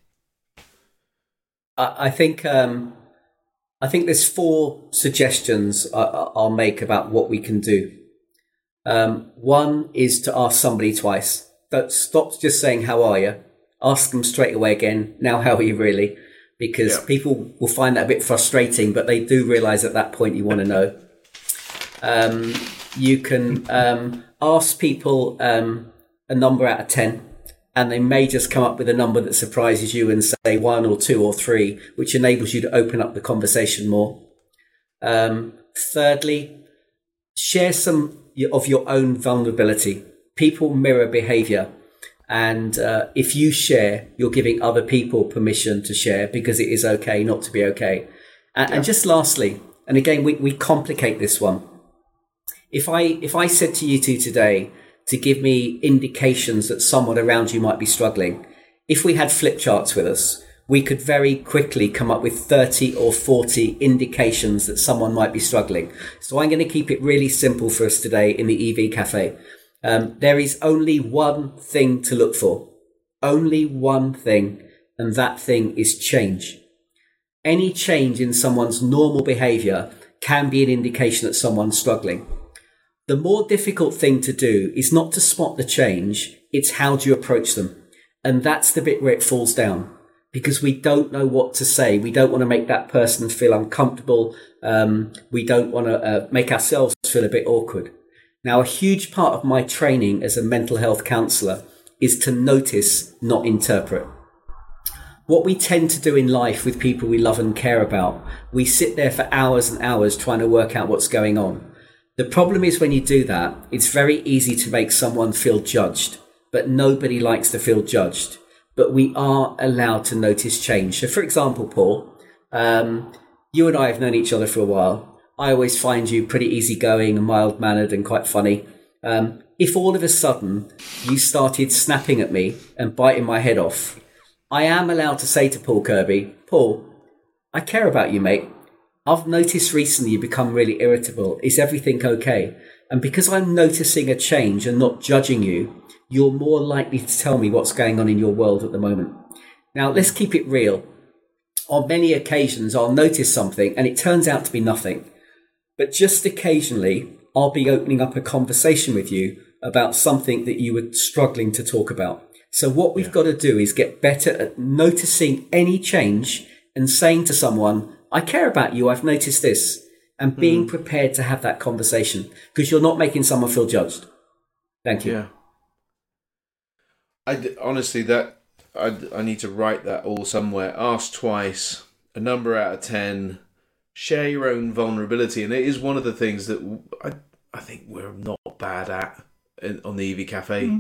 I think there's 4 suggestions I'll make about what we can do. One is to ask somebody twice. Don't stop just saying, "How are you?" Ask them straight away again, "Now, how are you really?" Because people will find that a bit frustrating, but they do realise at that point you want to know. You can ask people a number out of 10, and they may just come up with a number that surprises you and say 1 or 2 or 3, which enables you to open up the conversation more. Thirdly, share some of your own vulnerability. People mirror behaviour. And if you share, you're giving other people permission to share, because it is okay not to be okay. And just lastly, and again, we complicate this one. If I said to you two today to give me indications that someone around you might be struggling, if we had flip charts with us, we could very quickly come up with 30 or 40 indications that someone might be struggling. So I'm going to keep it really simple for us today in the EV Cafe. There is only one thing to look for. Only one thing, and that thing is change. Any change in someone's normal behaviour can be an indication that someone's struggling. The more difficult thing to do is not to spot the change, it's how do you approach them. And that's the bit where it falls down, because we don't know what to say. We don't want to make that person feel uncomfortable. We don't want to make ourselves feel a bit awkward. Now, a huge part of my training as a mental health counsellor is to notice, not interpret. What we tend to do in life with people we love and care about, we sit there for hours and hours trying to work out what's going on. The problem is when you do that, it's very easy to make someone feel judged, but nobody likes to feel judged. But we are allowed to notice change. So for example, Paul, you and I have known each other for a while. I always find you pretty easygoing and mild-mannered and quite funny. If all of a sudden you started snapping at me and biting my head off, I am allowed to say to Paul Kirby, Paul, I care about you, mate. I've noticed recently you become really irritable. Is everything okay? And because I'm noticing a change and not judging you, you're more likely to tell me what's going on in your world at the moment. Now, let's keep it real. On many occasions, I'll notice something and it turns out to be nothing. But just occasionally, I'll be opening up a conversation with you about something that you were struggling to talk about. So what we've got to do is get better at noticing any change and saying to someone, I care about you, I've noticed this, and being prepared to have that conversation, because you're not making someone feel judged. Thank you. Yeah. Honestly, I need to write that all somewhere. Ask twice, a number out of 10, share your own vulnerability. And it is one of the things that I think we're not bad at on the EV Cafe.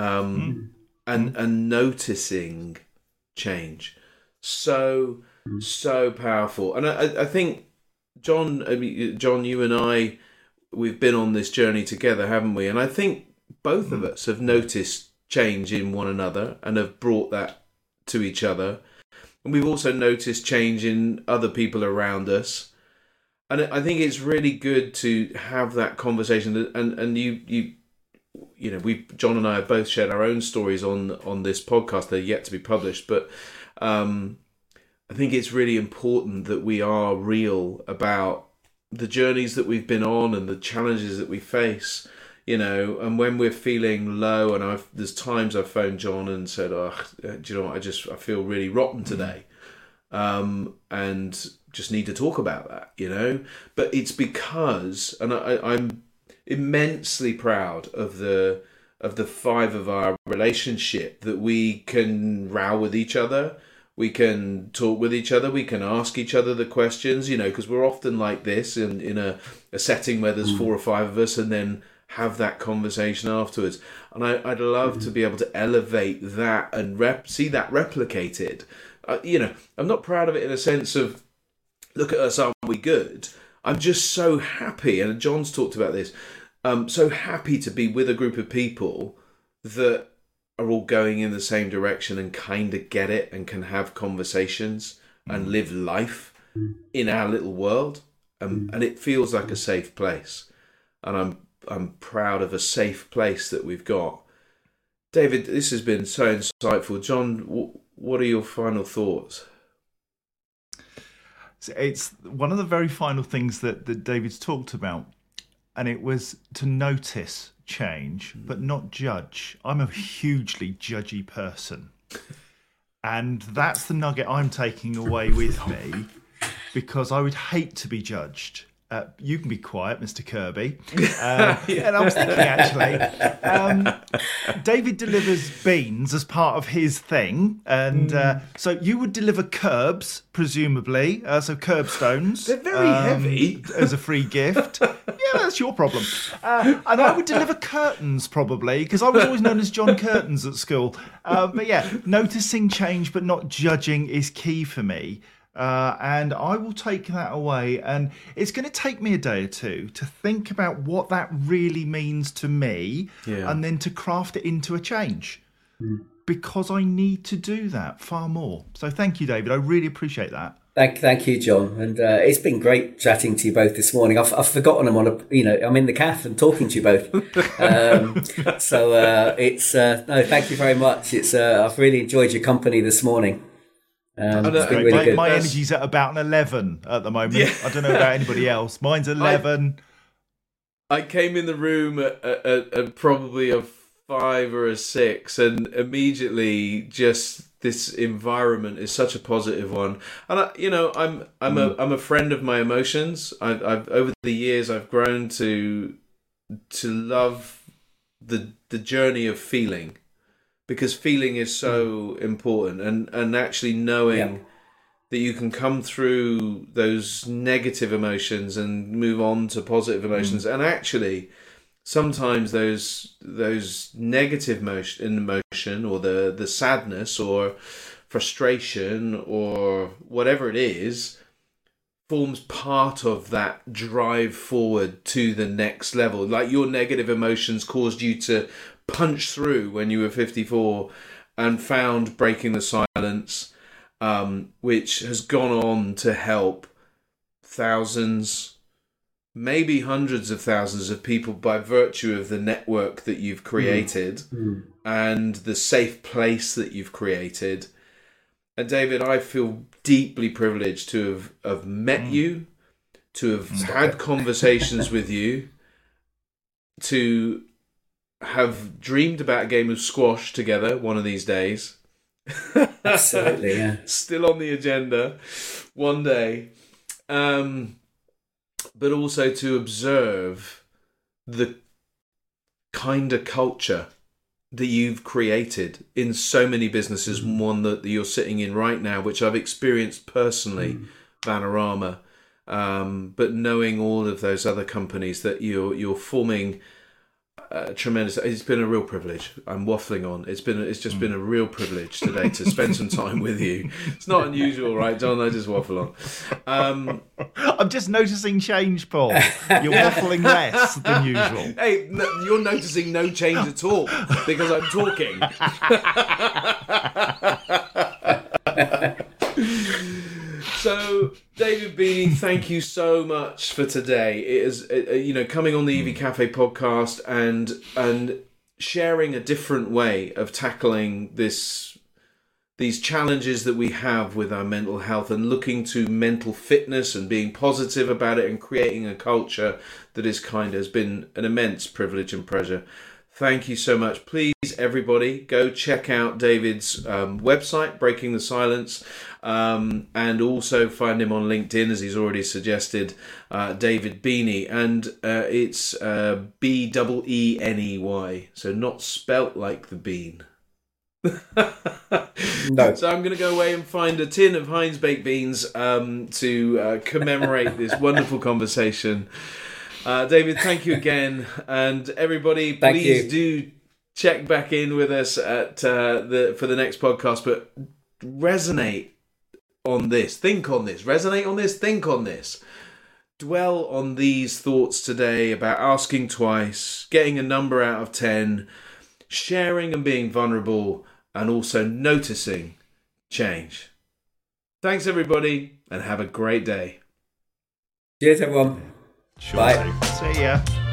And noticing change. So powerful. And I think, John, you and I, we've been on this journey together, haven't we? And I think both of us have noticed change in one another and have brought that to each other. And we've also noticed change in other people around us. And I think it's really good to have that conversation. And you know, John and I have both shared our own stories on this podcast. They're yet to be published, but I think it's really important that we are real about the journeys that we've been on and the challenges that we face. You know, and when we're feeling low, and there's times I've phoned John and said, "Oh, do you know what? I feel really rotten today," and just need to talk about that. You know, but it's because, and I'm immensely proud of the five of our relationship, that we can row with each other, we can talk with each other, we can ask each other the questions, you know, because we're often like this in a setting where there's 4 or 5 of us, and then have that conversation afterwards. And I'd love to be able to elevate that and see that replicated. You know, I'm not proud of it in a sense of, look at us, aren't we good? I'm just so happy, and John's talked about this, so happy to be with a group of people that are all going in the same direction and kind of get it and can have conversations and live life in our little world. And it feels like a safe place. And I'm proud of a safe place that we've got. David, this has been so insightful. John, what are your final thoughts? It's one of the very final things that David's talked about, and it was to notice change, but not judge. I'm a hugely judgy person, and that's the nugget I'm taking away with me, because I would hate to be judged. You can be quiet, Mr. Kirby. And I was thinking, actually, David delivers beans as part of his thing. And so you would deliver curbs, presumably. So curbstones. They're very heavy. As a free gift. Yeah, that's your problem. And I would deliver curtains, probably, because I was always known as John Curtains at school. But yeah, noticing change but not judging is key for me. And I will take that away, and it's going to take me a day or two to think about what that really means to me, and then to craft it into a change. because I need to do that far more. So thank you, David. I really appreciate that. Thank you, John. And it's been great chatting to you both this morning. I've forgotten I'm in the cafe and talking to you both. No, thank you very much. I've really enjoyed your company this morning. It's been really good. My energy's at about an 11 at the moment. Yeah. I don't know about anybody else. Mine's 11. I came in the room at probably a 5 or a 6, and immediately just this environment is such a positive one. And I'm a friend of my emotions. I've over the years I've grown to love the journey of feeling, because feeling is so important, and actually knowing that you can come through those negative emotions and move on to positive emotions, and actually sometimes those negative emotion or the sadness or frustration or whatever it is forms part of that drive forward to the next level. Like your negative emotions caused you to punch through when you were 54 and found Breaking the Silence, which has gone on to help thousands, maybe hundreds of thousands of people by virtue of the network that you've created and the safe place that you've created. And David, I feel deeply privileged to have met you, to have had conversations with you, to have dreamed about a game of squash together one of these days. Absolutely, yeah. Still on the agenda one day. But also to observe the kind of culture that you've created in so many businesses, one that you're sitting in right now, which I've experienced personally, Vanarama, but knowing all of those other companies that you're forming tremendous. It's been a real privilege. I'm waffling on. It's just been a real privilege today to spend some time with you. It's not unusual, right, John? I just waffle on. I'm just noticing change, Paul. You're waffling less than usual. Hey, you're noticing no change at all because I'm talking. So, David Beanie, thank you so much for today. It is, coming on the EV Cafe podcast and sharing a different way of tackling these challenges that we have with our mental health, and looking to mental fitness and being positive about it and creating a culture that is kind has been an immense privilege and pleasure. Thank you so much. Please, everybody, go check out David's website, Breaking the Silence, and also find him on LinkedIn, as he's already suggested, David Beanie. And it's Beeny, so not spelt like the bean. No. So I'm going to go away and find a tin of Heinz baked beans to commemorate this wonderful conversation. David, thank you again, and everybody, please do check back in with us for the next podcast. But resonate on this, think on this, resonate on this, think on this. Dwell on these thoughts today about asking twice, getting a number out of 10, sharing and being vulnerable, and also noticing change. Thanks, everybody, and have a great day. Cheers, everyone. Sure. Bye. See ya.